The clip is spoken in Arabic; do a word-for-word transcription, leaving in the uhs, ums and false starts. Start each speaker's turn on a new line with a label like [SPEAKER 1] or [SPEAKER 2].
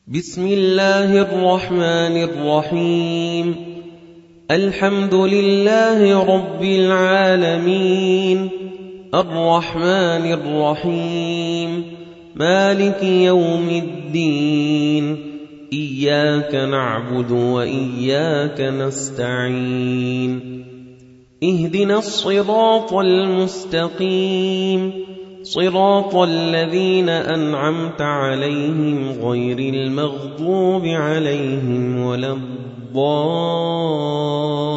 [SPEAKER 1] بسم الله الرحمن الرحيم. الحمد لله رب العالمين، الرحمن الرحيم، مالك يوم الدين، إياك نعبد وإياك نستعين، اهدنا الصراط المستقيم، صراط الذين أنعمت عليهم غير المغضوب عليهم ولا الضالين.